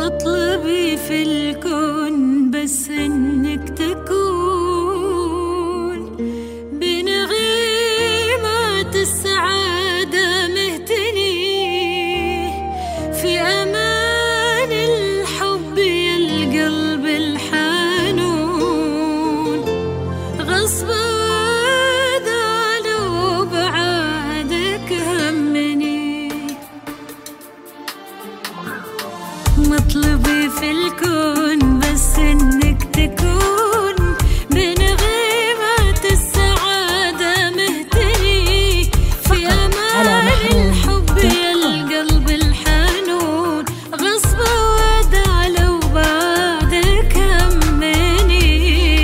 مطلبي في الكون بس إنك تكون بنغيمات السعادة مهتني في أمان الحب يا القلب الحنون غصب ودا لو بعادك همني مطلبي في الكون بس إنك تكون بنغيمات السعادة مهتني في أمان الحب يا القلب الحنون غصب ودا لو بعدك همني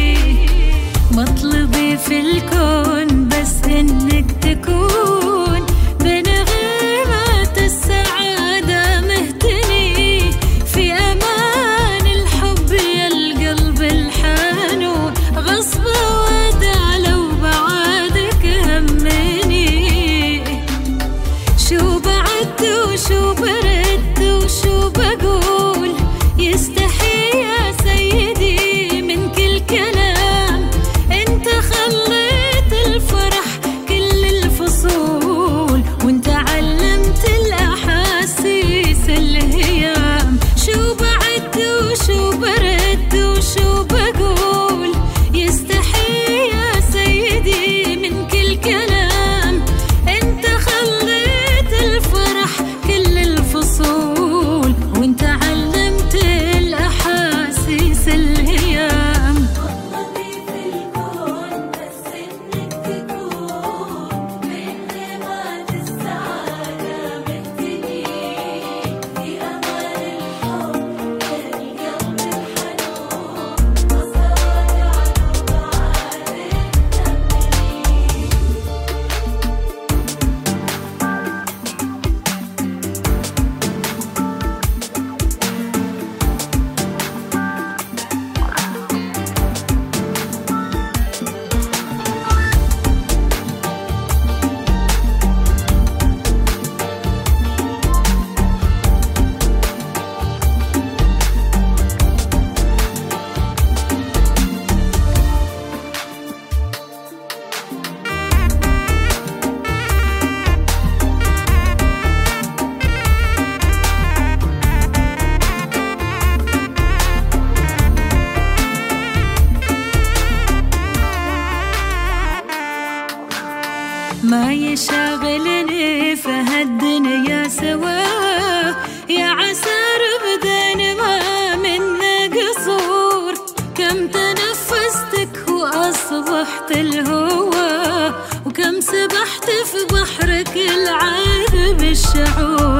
مطلبي في الكون بس إنك تكون بنغيمات السعادة مهتني في أمان الحب يا القلب الحنون غصب ودا لو بعدك همني شو بعد وشو برد وشو بقول يستحي يا سيدي من كل كلام انت خليت الفرح كل الفصول وانت علمت الأحاسيس الهيام شو بعد وشو برد وشو بقول يستحي يا سيدي من كل كلام انت خليت الفرح كل الفصول وانت علمت الأحاسيس الهيام مطلبي في الكون بس إنك تكون بنغيمات السعادة مهتني في أمان الحب يا القلب الحنون غصب ودا لو ما يشاغلني في هالدنيا سوا يا عسى بدين ما منا قصور كم تنفستك وأصبحت الهوى وكم سبحت في بحرك العذب الشعور